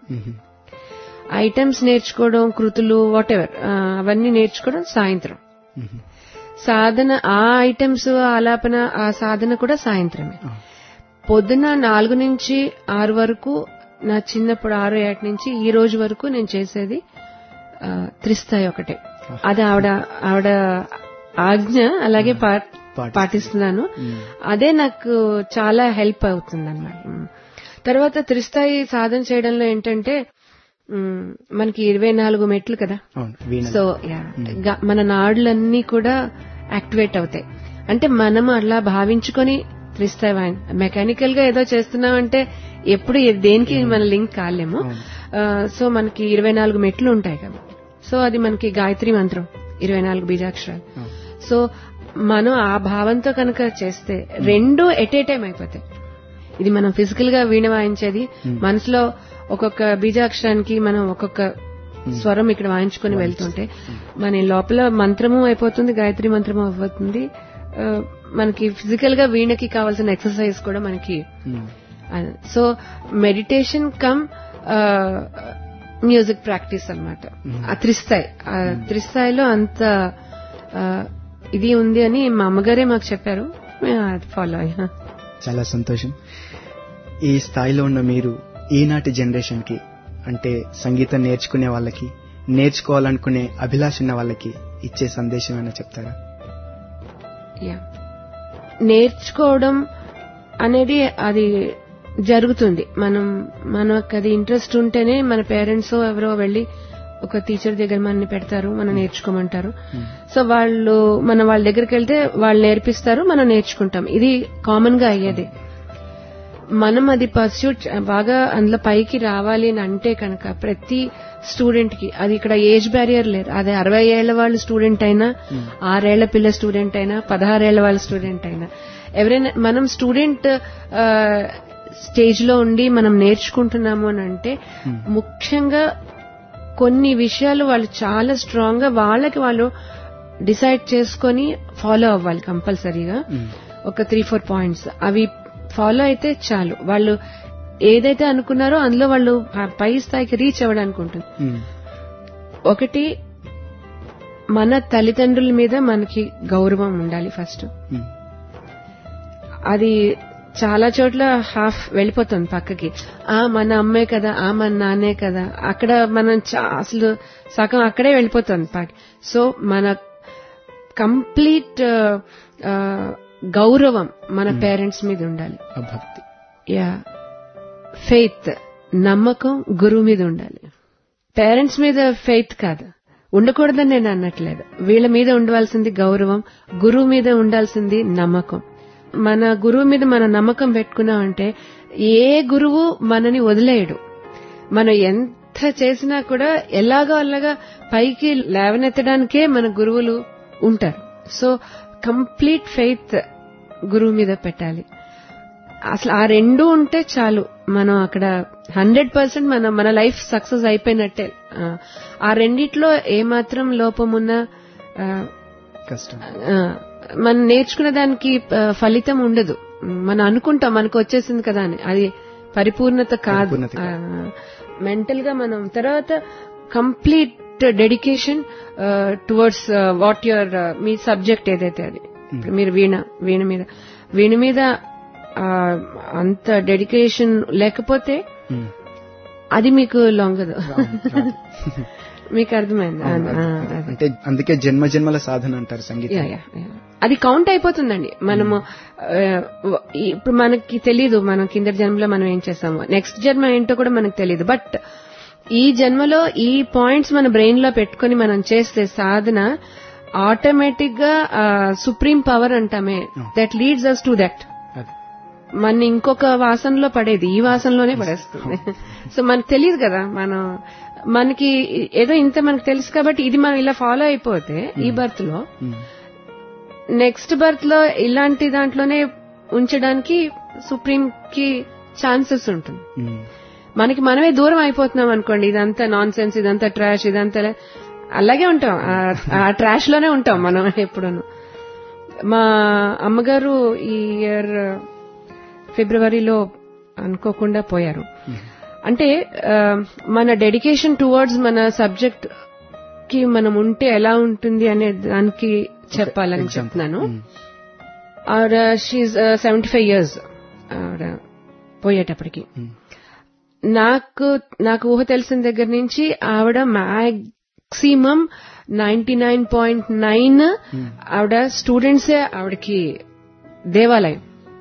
ఐటమ్స్ నేర్చుకోవడం, కృతులు వాటెవర్ అవన్నీ నేర్చుకోవడం సాయంత్రం. సాధన ఆ ఐటమ్స్ ఆలాపన ఆ సాధన కూడా సాయంత్రమే. పొద్దున 4 నుంచి 6 వరకు నా చిన్నప్పుడు 6-7 నుంచి ఈ రోజు వరకు నేను చేసేది త్రిస్థాయి ఒకటే. అది ఆవిడ ఆజ్ఞ, అలాగే పాటిస్తున్నాను. అదే నాకు చాలా హెల్ప్ అవుతుంది అన్నమాట. తర్వాత త్రిస్థాయి సాధన చేయడంలో ఏంటంటే మనకి 24 మెట్లు కదా. సో మన నాడులన్నీ కూడా యాక్టివేట్ అవుతాయి. అంటే మనం అలా భావించుకొని త్రిస్థాయి మెకానికల్ గా ఏదో చేస్తున్నామంటే ఎప్పుడు దేనికి మన లింక్ కాలేము. సో మనకి 24 మెట్లు ఉంటాయి కదా. సో అది మనకి గాయత్రి మంత్రం 24 బీజాక్షరాలు. సో మనం ఆ భావంతో కనుక చేస్తే 2 ఎట్ ఏ టైం అయిపోతాయి. ఇది మనం ఫిజికల్ గా వీణ వాయించేది, మనసులో ఒక్కొక్క బీజాక్షరానికి మనం ఒక్కొక్క స్వరం ఇక్కడ వాయించుకుని వెళ్తుంటే మన లోపల మంత్రము అయిపోతుంది, గాయత్రి మంత్రము అయిపోతుంది. మనకి ఫిజికల్ గా వీణకి కావాల్సిన ఎక్సర్సైజ్ కూడా మనకి. So meditation come music practice అన్నమాట. ఆ త్రిస్థాయిలో అంత ఇది ఉంది అని మా అమ్మగారే మాకు చెప్పారు, అది ఫాలో అయ్యా. చాలా సంతోషం. ఈ స్థాయిలో ఉన్న మీరు ఈనాటి జనరేషన్ కి, అంటే సంగీతం నేర్చుకునే వాళ్ళకి, నేర్చుకోవాలనుకునే అభిలాష ఉన్న వాళ్ళకి ఇచ్చే సందేశం ఏమైనా చెప్తారా? నేర్చుకోవడం అనేది అది జరుగుతుంది. మనకు అది ఇంట్రెస్ట్ ఉంటేనే మన పేరెంట్స్ ఎవరో వెళ్లి ఒక టీచర్ దగ్గర మనల్ని పెడతారు, మనం నేర్చుకోమంటారు. సో వాళ్ళ దగ్గరికి వెళ్తే వాళ్ళు నేర్పిస్తారు, మనం నేర్చుకుంటాం. ఇది కామన్ గా అయ్యేది. మనం అది పర్స్యూట్ బాగా అందులో పైకి రావాలి అని అంటే కనుక ప్రతి స్టూడెంట్ కి అది ఇక్కడ ఏజ్ బ్యారియర్ లేదు. అదే 60 ఏళ్ల వాళ్ళ స్టూడెంట్ అయినా, 6 ఏళ్ల పిల్ల స్టూడెంట్ అయినా, 16 ఏళ్ల వాళ్ళ స్టూడెంట్ అయినా, ఎవరైనా మనం స్టూడెంట్ స్టేజ్ లో ఉండి మనం నేర్చుకుంటున్నాము అని అంటే ముఖ్యంగా కొన్ని విషయాలు వాళ్ళు చాలా స్ట్రాంగ్ గా వాళ్ళకి వాళ్ళు డిసైడ్ చేసుకుని ఫాలో అవ్వాలి కంపల్సరీగా. ఒక 3-4 పాయింట్స్ అవి ఫాలో అయితే చాలు. వాళ్ళు ఏదైతే అనుకున్నారో అందులో వాళ్ళు పై స్థాయికి రీచ్ అవ్వడానికి ఉంటుంది. ఒకటి, మన తల్లిదండ్రుల మీద మనకి గౌరవం ఉండాలి ఫస్ట్. అది చాలా చోట్ల హాఫ్ వెళ్ళిపోతుంది పక్కకి. మన అమ్మే కదా, మన నాన్నే కదా, అక్కడ మనం అసలు సగం అక్కడే వెళ్ళిపోతుంది పాకి. సో మన కంప్లీట్ గౌరవం మన పేరెంట్స్ మీద ఉండాలి. భక్తి, ఫెయిత్, నమ్మకం గురువు మీద ఉండాలి. పేరెంట్స్ మీద ఫెయిత్ కాదు, ఉండకూడదని నేను అనట్లేదు. వీళ్ళ మీద ఉండవలసింది గౌరవం, గురువు మీద ఉండాల్సింది నమ్మకం. మన గురువు మీద మన నమ్మకం పెట్టుకున్నామంటే ఏ గురువు మనని వదిలేయడు. మనం ఎంత చేసినా కూడా ఎలాగో అలాగా పైకి లేవనెత్తడానికే మన గురువులు ఉంటారు. సో కంప్లీట్ ఫెయిత్ గురువు మీద పెట్టాలి. అసలు ఆ 2 ఉంటే చాలు, మనం అక్కడ 100% మన లైఫ్ సక్సెస్ అయిపోయినట్టే. ఆ రెండిట్లో ఏమాత్రం లోపమున్నా కష్టం, మనం నేర్చుకునే దానికి ఫలితం ఉండదు. మనం అనుకుంటాం మనకు వచ్చేసింది కదా అని, అది పరిపూర్ణత కాదు. మెంటల్ గా మనం తర్వాత complete dedication towards what your మీ సబ్జెక్ట్ ఏదైతే అది. మీరు వీణ మీద అంత డెడికేషన్ లేకపోతే అది మీకు లొంగదు. మీకు అర్థమైంది? అంటే అందుకే జన్మల సాధన అంటారు సంగీతం. అది కౌంట్ అయిపోతుందండి. మనము ఇప్పుడు మనకి తెలీదు మనం కింద జన్మలో మనం ఏం చేస్తాము, నెక్స్ట్ జన్మ ఏంటో కూడా మనకు తెలీదు. బట్ ఈ జన్మలో ఈ పాయింట్స్ మన బ్రెయిన్ లో పెట్టుకుని మనం చేస్తే సాధన ఆటోమేటిక్ గా సుప్రీం పవర్ అంటామే, that leads us to that. మన ఇంకొక వాసనలో పడేది ఈ వాసనలోనే పడేస్తుంది. సో మనకు తెలియదు కదా, మనకి ఏదో ఇంత మనకు తెలుసు కాబట్టి ఇది మనం ఇలా ఫాలో అయిపోతే ఈ బర్త్ లో నెక్స్ట్ బర్త్ లో ఇలాంటి దాంట్లోనే ఉంచడానికి సుప్రీం కి ఛాన్సెస్ ఉంటుంది. మనకి మనమే దూరం అయిపోతున్నాం అనుకోండి, ఇదంతా నాన్ సెన్స్, ఇదంతా ట్రాష్, ఇదంతా అలాగే ఉంటాం, ఆ ట్రాష్ లోనే ఉంటాం మనం ఎప్పుడూను. మా అమ్మగారు ఈ ఇయర్ ఫిబ్రవరిలో అనుకోకుండా పోయారు. అంటే మన డెడికేషన్ టువర్డ్స్ మన సబ్జెక్ట్ కి మనం ఉంటే ఎలా ఉంటుంది అనే దానికి చెప్పాలని చెప్తున్నాను. ఆవిడ షీఈ్ 75 years ఆవిడ పోయేటప్పటికి. నాకు ఊహ తెలిసిన దగ్గర నుంచి ఆవిడ మాక్సిమం 99.9 ఆవిడ స్టూడెంట్సే ఆవిడకి దేవాలయం.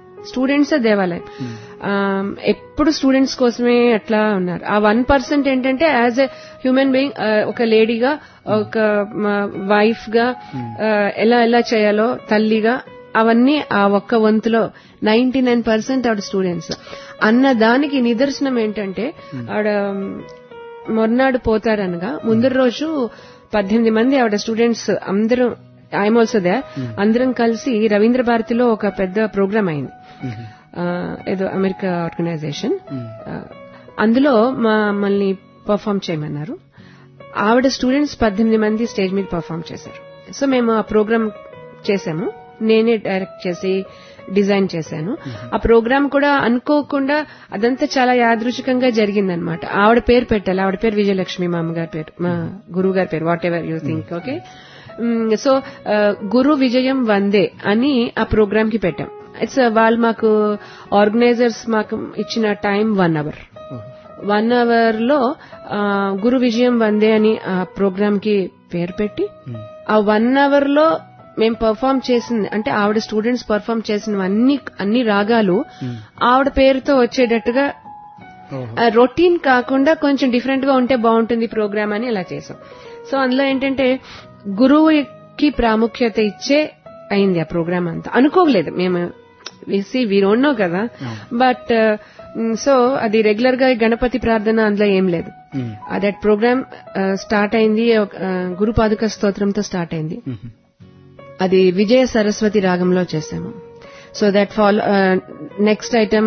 ఎప్పుడు స్టూడెంట్స్ కోసమే అట్లా ఉన్నారు. ఆ 1% ఏంటంటే యాజ్ ఎ హ్యూమన్ బీయింగ్, ఒక లేడీగా, ఒక వైఫ్ గా ఎలా చేయాలో, తల్లిగా, అవన్నీ ఆ ఒక్క వంతులో 99% ఆవిడ స్టూడెంట్స్ అన్న దానికి నిదర్శనం ఏంటంటే, ఆవిడ మొన్నాడు పోతారనగా ముందు రోజు 18 మంది ఆవిడ స్టూడెంట్స్ అందరూ, ఐఎమ్ ఆల్సో దే, అందరం కలిసి రవీంద్ర భారతిలో ఒక పెద్ద ప్రోగ్రామ్ అయింది, ఏదో అమెరికా ఆర్గనైజేషన్. అందులో మమ్మల్ని పర్ఫామ్ చేయమన్నారు. ఆవిడ స్టూడెంట్స్ 18 మంది స్టేజ్ మీద పర్ఫామ్ చేశారు. సో మేము ఆ ప్రోగ్రామ్ చేశాము. నేనే డైరెక్ట్ చేసి డిజైన్ చేశాను. ఆ ప్రోగ్రామ్ కూడా అనుకోకుండా అదంతా చాలా యాదృచ్ఛికంగా జరిగిందనమాట. ఆవిడ పేరు పెట్టాలి. ఆవిడ పేరు విజయలక్ష్మి, మా అమ్మగారి పేరు, మా గురువు గారి పేరు, whatever you think. Okay, so గురు విజయం వందే అని ఆ ప్రోగ్రామ్ కి పెట్టాం. వాళ్ళు మాకు ఆర్గనైజర్స్ మాకు ఇచ్చిన టైం 1 hour. 1 hour లో గురు విజయం వందే అని ఆ ప్రోగ్రామ్ కి పేరు పెట్టి, ఆ 1 hour లో మేము పర్ఫామ్ చేసింది, అంటే ఆవిడ స్టూడెంట్స్ పర్ఫామ్ చేసిన అన్ని రాగాలు ఆవిడ పేరుతో వచ్చేటట్టుగా, రొటీన్ కాకుండా కొంచెం డిఫరెంట్ గా ఉంటే బాగుంటుంది ప్రోగ్రామ్ అని అలా చేసాం. సో అందులో ఏంటంటే గురువుకి ప్రాముఖ్యత ఇచ్చే అయింది ఆ ప్రోగ్రామ్ అంతా. అనుకోలేదు మేము, వి డోంట్ నో కదా, బట్ సో అది రెగ్యులర్ గా గణపతి ప్రార్థన అందులో ఏం లేదు. దట్ ప్రోగ్రామ్ స్టార్ట్ అయింది గురు పాదుక స్తోత్రంతో స్టార్ట్ అయింది. అది విజయ సరస్వతి రాగంలో చేశాము. So that next item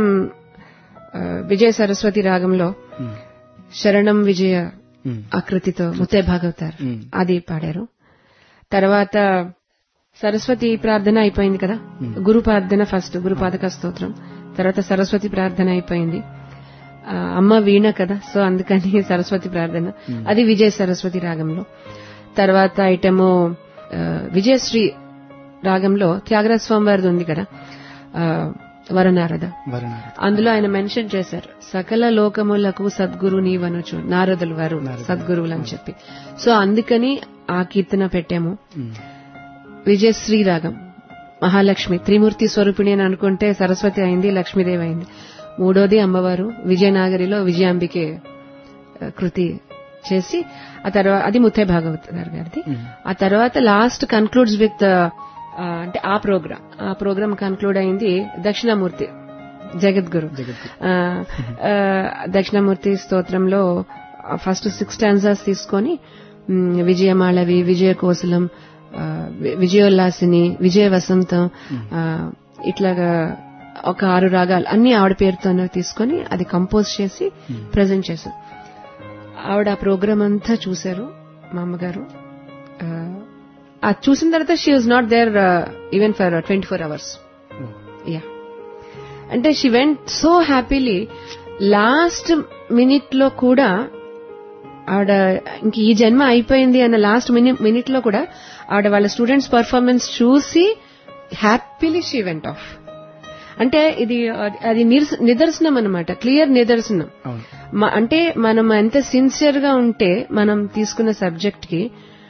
Vijaya Saraswati రాగంలో శరణం విజయ ఆకృతితో ముత్తే భాగవతార్ అది పాడారు. తర్వాత సరస్వతి ప్రార్థన అయిపోయింది కదా, గురు ప్రార్థన ఫస్ట్, గురు పాదుక స్తోత్రం, తర్వాత సరస్వతి ప్రార్థన అయిపోయింది. అమ్మ వీణ కదా, సో అందుకని సరస్వతి ప్రార్థన, అది విజయ సరస్వతి రాగంలో. తర్వాత ఐటము విజయశ్రీ రాగంలో త్యాగరాజ స్వామి వారిది ఉంది కదా, వరనారద. అందులో ఆయన మెన్షన్ చేశారు, సకల లోకములకు సద్గురు నీవనుచు, నారదులు వారు సద్గురువులు అని చెప్పి. సో అందుకని ఆ కీర్తన పెట్టాము. విజయశ్రీ రాగం, మహాలక్ష్మి త్రిమూర్తి స్వరూపిణి అని అనుకుంటే సరస్వతి అయింది, లక్ష్మీదేవి అయింది. మూడోది అమ్మవారు విజయనాగరిలో విజయాంబికే కృతి చేసి, ఆ తర్వాత అది ముత్తే భాగవతార్ గారిది. ఆ తర్వాత లాస్ట్ కన్క్లూడ్స్ విత్, అంటే ఆ ప్రోగ్రామ్ కన్క్లూడ్ అయింది దక్షిణామూర్తి జగద్గురు. దక్షిణామూర్తి స్తోత్రంలో ఫస్ట్ 6 stanzas తీసుకొని విజయమాళవి, విజయకోశలం, విజయోల్లాసిని, విజయ వసంతం, ఇట్లాగా ఒక 6 రాగాలు అన్ని ఆవిడ పేరుతో తీసుకొని అది కంపోజ్ చేసి ప్రజెంట్ చేశాం. ఆవిడ ఆ ప్రోగ్రామ్ అంతా చూశారు మా అమ్మగారు. అది చూసిన తర్వాత she was not there even for 24 hours. Yeah, అంటే she went so happily. Last minute లో కూడా ఆవిడ ఇంక ఈ జన్మ అయిపోయింది అన్న లాస్ట్ మినిట్ లో కూడా ఆవిడ వాళ్ళ స్టూడెంట్స్ పర్ఫార్మెన్స్ చూసి హ్యాపీలీ షీ వెంట్ ఆఫ్. అంటే అది నిదర్శనం అన్నమాట, క్లియర్ నిదర్శనం. అంటే మనం ఎంత సిన్సియర్ గా ఉంటే మనం తీసుకున్న సబ్జెక్ట్ కి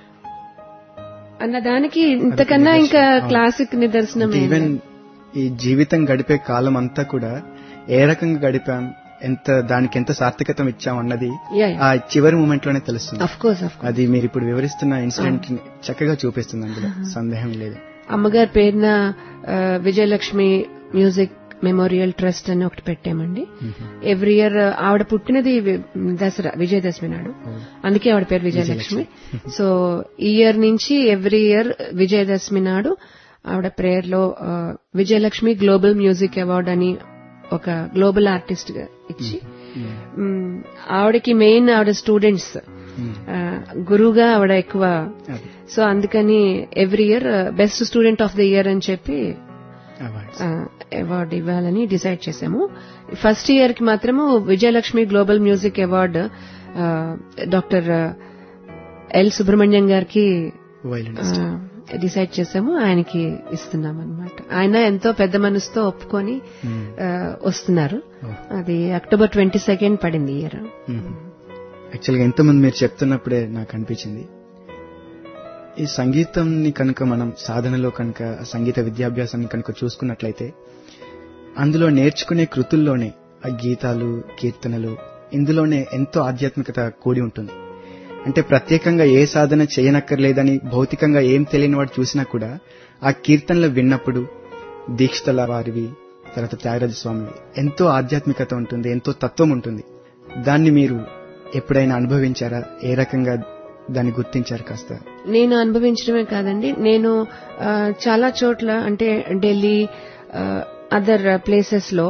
అన్నదానికి ఇంతకన్నా ఇంకా క్లాసిక్ నిదర్శనం. ఈవెన్ ఈ జీవితం గడిపే కాలం అంతా కూడా ఏ రకంగా గడిపాం, దానికి ఎంత సార్థకతం ఇచ్చాం అన్నది ఆ చివరి మూమెంట్ లోనే తెలుస్తుంది. అది మీరు ఇప్పుడు వివరిస్తున్న ఇన్సిడెంట్ చక్కగా చూపిస్తుంది, అందులో సందేహం లేదు. అమ్మగారి పేరున విజయలక్ష్మి మ్యూజిక్ మెమోరియల్ ట్రస్ట్ అని ఒకటి పెట్టామండి. ఎవ్రీ ఇయర్ ఆవిడ పుట్టినది దసరా, విజయదశమి నాడు, అందుకే ఆవిడ పేరు విజయలక్ష్మి. సో ఈ ఇయర్ నుంచి ఎవ్రీ ఇయర్ విజయదశమి నాడు ఆవిడ ప్రేయర్ లో విజయలక్ష్మి గ్లోబల్ మ్యూజిక్ అవార్డ్ అని ఒక గ్లోబల్ ఆర్టిస్ట్ గా ఇచ్చి, ఆవిడకి మెయిన్ ఆవిడ స్టూడెంట్స్, గురువుగా ఆవిడ ఎక్కువ. సో అందుకని every year best student of the year అని చెప్పి అవార్డు ఇవ్వాలని డిసైడ్ చేశాము. ఫస్ట్ ఇయర్ కి మాత్రము Vijayalakshmi global music award doctor L Subrahmanyam గారికి వయలినిస్ట్. డిసైడ్ చేసాము, ఆయనకి ఇస్తున్నాం అనమాట. ఆయన ఎంతో పెద్ద మనసుతో ఒప్పుకొని వస్తున్నారు. అది October 22 పడింది ఇయర్. యాక్చువల్గా ఎంతోమంది మీరు చెప్తున్నప్పుడే నాకు అనిపించింది, ఈ సంగీతంని కనుక మనం సాధనలో కనుక సంగీత విద్యాభ్యాసాన్ని కనుక చూసుకున్నట్లయితే అందులో నేర్చుకునే కృతుల్లోనే ఆ గీతాలు, కీర్తనలు, ఇందులోనే ఎంతో ఆధ్యాత్మికత కూడి ఉంటుంది. అంటే ప్రత్యేకంగా ఏ సాధన చేయనక్కర్లేదని భౌతికంగా ఏం తెలియని వాడు చూసినా కూడా ఆ కీర్తనలు విన్నప్పుడు దీక్షితుల వారివి, తర్వాత త్యాగరాజ స్వామివి ఎంతో ఆధ్యాత్మికత ఉంటుంది, ఎంతో తత్వం ఉంటుంది. దాన్ని మీరు ఎప్పుడైనా అనుభవించారా? ఏ రకంగా దాన్ని గుర్తించారు? కాస్త. నేను అనుభవించడమే కాదండి, నేను చాలా చోట్ల అంటే ఢిల్లీ, అదర్ ప్లేసెస్ లో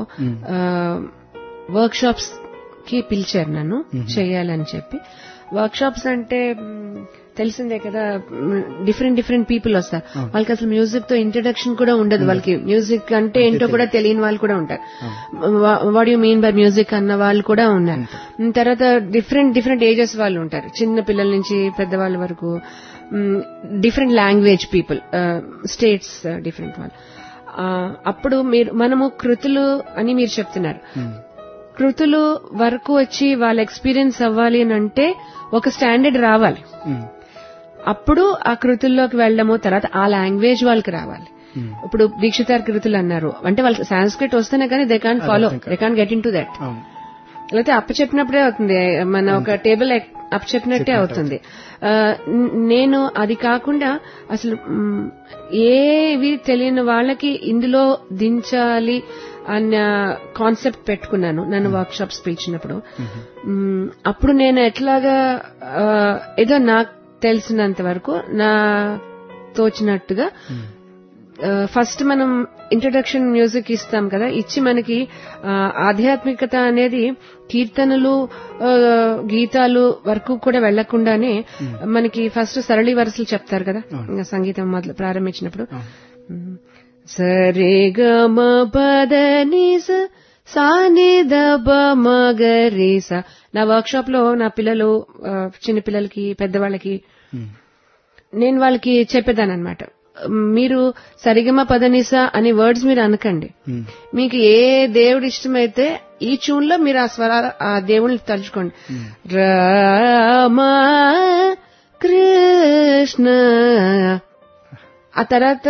వర్క్ షాప్స్ కి పిలిచారు నన్ను చేయాలని చెప్పి. వర్క్ షాప్స్ అంటే తెలిసిందే కదా, డిఫరెంట్ పీపుల్ వస్తారు. వాళ్ళకి అసలు మ్యూజిక్ తో ఇంట్రడక్షన్ కూడా ఉండదు. వాళ్ళకి మ్యూజిక్ అంటే ఏంటో కూడా తెలియని వాళ్ళు కూడా ఉంటారు. What you mean by music అన్న వాళ్ళు కూడా ఉన్నారు. తర్వాత డిఫరెంట్ ఏజెస్ వాళ్ళు ఉంటారు, చిన్న పిల్లల నుంచి పెద్దవాళ్ళ వరకు. Different language people, states different వాళ్ళు. అప్పుడు మనము కృతులు అని మీరు చెప్తున్నారు, కృతులు వరకు వచ్చి వాళ్ళ ఎక్స్పీరియన్స్ అవ్వాలి అని అంటే ఒక స్టాండర్డ్ రావాలి. అప్పుడు ఆ కృతుల్లోకి వెళ్ళడము, తర్వాత ఆ లాంగ్వేజ్ వాళ్ళకి రావాలి. ఇప్పుడు దీక్షితార్ కృతులు అన్నారు అంటే వాళ్ళకి సాంస్క్రిట్ వస్తేనే కానీ they can't follow, they can't get into that. లేకపోతే అప్పచెప్పినప్పుడే అవుతుంది, మన ఒక టేబుల్ అప్పచెప్పినట్టే అవుతుంది. నేను అది కాకుండా అసలు ఏవి తెలియని వాళ్ళకి ఇందులో దించాలి అన్న కాన్సెప్ట్ పెట్టుకున్నాను నన్ను వర్క్ షాప్స్ పిలిచినప్పుడు. అప్పుడు నేను ఎట్లాగా ఏదో నాకు తెలిసినంత వరకు నా తోచినట్టుగా ఫస్ట్ మనం ఇంట్రడక్షన్ మ్యూజిక్ ఇస్తాం కదా, ఇచ్చి మనకి ఆధ్యాత్మికత అనేది కీర్తనలు, గీతాలు వరకు కూడా వెళ్లకుండానే మనకి ఫస్ట్ సరళి వరసలు చెప్తారు కదా సంగీతం మొదలు ప్రారంభించినప్పుడు. సరే గమ పదనిస సానిద బమగరిస. నా వర్క్ షాప్ లో నా పిల్లలు, చిన్న పిల్లలకి, పెద్దవాళ్ళకి నేను వాళ్ళకి చెప్పేదానమాట, మీరు సరిగమ పదనిస అని వర్డ్స్ మీరు అనకండి. మీకు ఏ దేవుడు ఇష్టమైతే ఈ ట్యూన్ లో మీరు ఆ స్వరాలు ఆ దేవుడిని తలుచుకోండి. రామ కృష్ణ. ఆ తర్వాత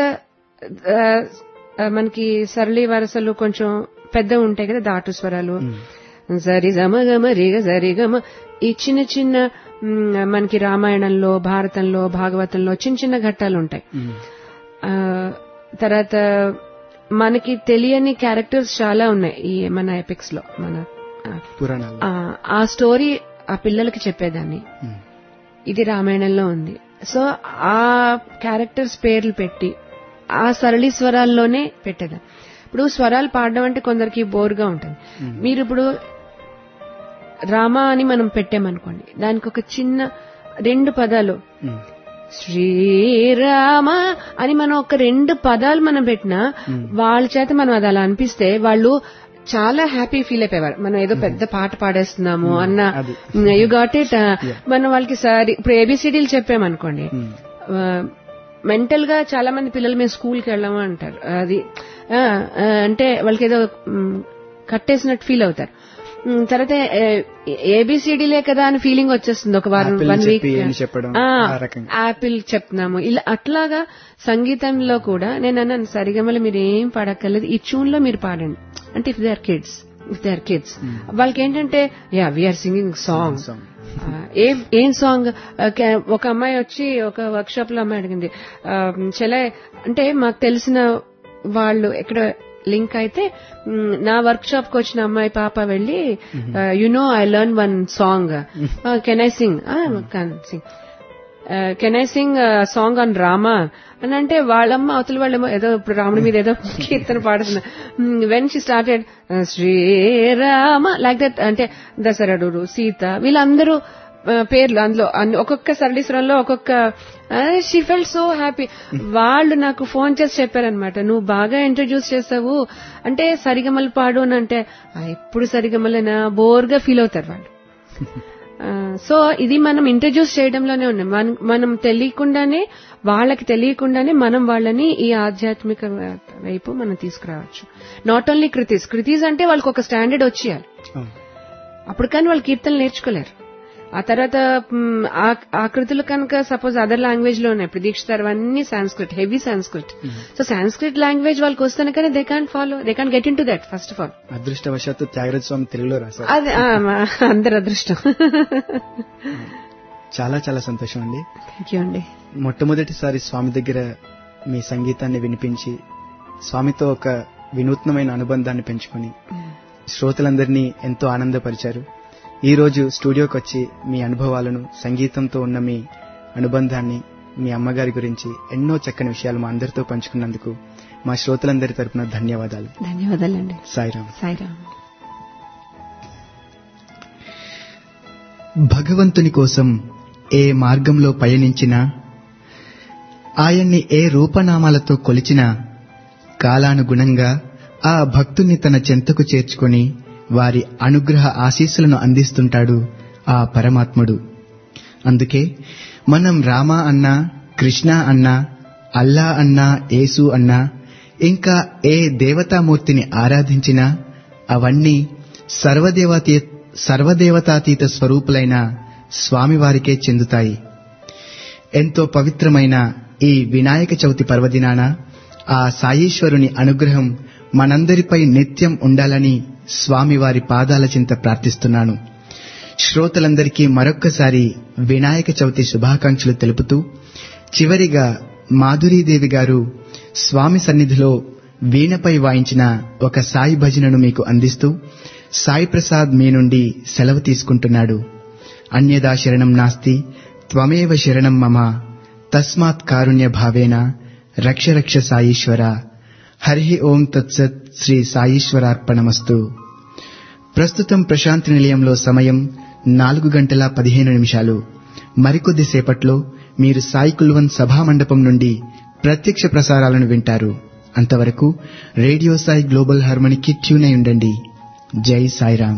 మనకి సరళి వరసలు కొంచెం పెద్ద ఉంటాయి కదా, దాటు స్వరాలు, సరి గమ గమ రిగ సరి గమ. ఈ చిన్న మనకి రామాయణంలో, భారతంలో, భాగవతంలో చిన్న ఘట్టాలు ఉంటాయి. తర్వాత మనకి తెలియని క్యారెక్టర్స్ చాలా ఉన్నాయి ఈ మన ఎపిక్స్ లో, మన పురాణాలు. ఆ స్టోరీ ఆ పిల్లలకి చెప్పేదాన్ని, ఇది రామాయణంలో ఉంది. సో ఆ క్యారెక్టర్స్ పేర్లు పెట్టి ఆ సరళి స్వరాల్లోనే పెట్టేదాన్ని. ఇప్పుడు స్వరాలు పాడడం అంటే కొందరికి బోర్గా ఉంటుంది. మీరు ఇప్పుడు రామ అని మనం పెట్టామనుకోండి, దానికి ఒక చిన్న 2 పదాలు శ్రీరామ అని మనం ఒక 2 పదాలు మనం పెట్టినా వాళ్ళ చేత మనం అది అలా అనిపిస్తే వాళ్ళు చాలా హ్యాపీ ఫీల్ అయిపోయేవారు. మనం ఏదో పెద్ద పాట పాడేస్తున్నాము అన్న, యు గాట్ ఇట్. మనం వాళ్ళకి సరి ఇప్పుడు ఏబిసిడీలు చెప్పామనుకోండి, మెంటల్ గా చాలా మంది పిల్లలు మేము స్కూల్కి వెళ్ళాము అంటారు. అది అంటే వాళ్ళకి ఏదో కట్టేసినట్టు ఫీల్ అవుతారు. తర్వాత ఏబిసిడీలే కదా అని ఫీలింగ్ వచ్చేస్తుంది ఒక వారం, 1 వీక్. యాపిల్ చెప్తున్నాము ఇలా. అట్లాగా సంగీతంలో కూడా నేను అన్నాను, సరిగమలు మీరు ఏం పాడక్కర్లేదు, ఈ ట్యూన్ లో మీరు పాడండి. అంటే ఇఫ్ దే ఆర్ కిడ్స్ వాళ్ళకి ఏంటంటే వీఆర్ సింగింగ్ సాంగ్. ఏం సాంగ్? ఒక అమ్మాయి వచ్చి ఒక వర్క్ షాప్ లో అమ్మాయి అడిగింది, చెలే అంటే మాకు తెలిసిన వాళ్ళు ఎక్కడ లింక్ అయితే నా వర్క్ షాప్ కి వచ్చిన అమ్మాయి పాప వెళ్లి, I learn 1 song, can I sing? Can I sing song on Rama అని అంటే వాళ్ళమ్మ అవతల వాళ్ళేమో ఏదో ఇప్పుడు రాముడి మీద ఏదో కీర్తన పాడుతున్నా. When she started Srirama like that, అంటే దశరథుడు, సీత, వీళ్ళందరూ పేర్లు అందులో ఒక్కొక్క సరళీశ్వరంలో ఒక్కొక్క. She felt so happy. వాళ్ళు నాకు ఫోన్ చేసి చెప్పారనమాట, నువ్వు బాగా ఇంట్రడ్యూస్ చేసావు, అంటే సరిగమలు పాడు అని అంటే ఎప్పుడు సరిగమలేనా బోర్గా ఫీల్ అవుతారు వాళ్ళు. సో ఇది మనం ఇంట్రడ్యూస్ చేయడంలోనే ఉన్నాం. మనం తెలియకుండానే, వాళ్ళకి తెలియకుండానే మనం వాళ్ళని ఈ ఆధ్యాత్మిక వైపు మనం తీసుకురావచ్చు. నాట్ ఓన్లీ కృతీస్ అంటే వాళ్ళకి ఒక స్టాండర్డ్ వచ్చేయాలి. అప్పుడు కానీ వాళ్ళు కీర్తనలు నేర్చుకోలేరు. ఆ తర్వాత ఆ కృతులు కనుక సపోజ్ అదర్ లాంగ్వేజ్ లో ఉన్నాయి. ప్రదీక్షితారు అన్ని Sanskrit, heavy Sanskrit. So Sanskrit language వాళ్ళకి వస్తాను కానీ they can't follow, they can't get into that. First of all అదృష్టవశాత్తు త్యాగరాజ స్వామి తెలుగులో రాశారు. అదే అందరి అదృష్టం. చాలా చాలా సంతోషం అండి. థ్యాంక్ యూ అండి. మొట్టమొదటిసారి స్వామి దగ్గర మీ సంగీతాన్ని వినిపించి స్వామితో ఒక వినూత్నమైన అనుబంధాన్ని పెంచుకొని శ్రోతలందరినీ ఎంతో ఆనందపరిచారు. ఈ రోజు స్టూడియోకి వచ్చి మీ అనుభవాలను, సంగీతంతో ఉన్న మీ అనుబంధాన్ని, మీ అమ్మగారి గురించి ఎన్నో చక్కని విషయాలు మా అందరితో పంచుకున్నందుకు మా శ్రోతలందరి తరపున ధన్యవాదాలు. ధన్యవాదాలండి. సాయిరాం. సాయిరాం. భగవంతుని కోసం ఏ మార్గంలో పయనించినా, ఆయన్ని ఏ రూపనామాలతో కొలిచినా కాలానుగుణంగా ఆ భక్తుని తన చెంతకు చేర్చుకొని వారి అనుగ్రహ ఆశీస్సులను అందిస్తుంటాడు ఆ పరమాత్ముడు. అందుకే మనం రామ అన్నా, కృష్ణ అన్నా, అల్లా అన్నా, యేసు అన్నా, ఇంకా ఏ దేవతామూర్తిని ఆరాధించినా అవన్నీ సర్వదేవతాతీత స్వరూపులైన స్వామివారికే చెందుతాయి. ఎంతో పవిత్రమైన ఈ వినాయక చవితి పర్వదినాన ఆ సాయీశ్వరుని అనుగ్రహం మనందరిపై నిత్యం ఉండాలని స్వామివారి పాదాల చింత ప్రార్థిస్తున్నాను. శ్రోతలందరికీ మరొక్కసారి వినాయక చవితి శుభాకాంక్షలు తెలుపుతూ, చివరిగా మాధురీదేవి గారు స్వామి సన్నిధిలో వీణపై వాయించిన ఒక సాయి భజనను మీకు అందిస్తూ సాయి ప్రసాద్ మీ నుండి సెలవు తీసుకుంటున్నాడు. అన్యదా శరణం నాస్తి త్వమేవ శరణం మమ తస్మాత్ కారుణ్య భావేన రక్ష రక్ష సాయీశ్వర. హరి ఓం తత్సత్. శ్రీ సాయీశ్వరార్పణమస్తు. ప్రస్తుతం ప్రశాంతి నిలయంలో సమయం 4:15. మరికొద్ది సేపట్లో మీరు సాయి కుల్వన్ సభామండపం నుండి ప్రత్యక్ష ప్రసారాలను వింటారు. అంతవరకు రేడియో సాయి గ్లోబల్ హార్మోనికి ట్యూన్ అయి ఉండండి. జై సాయిరాం.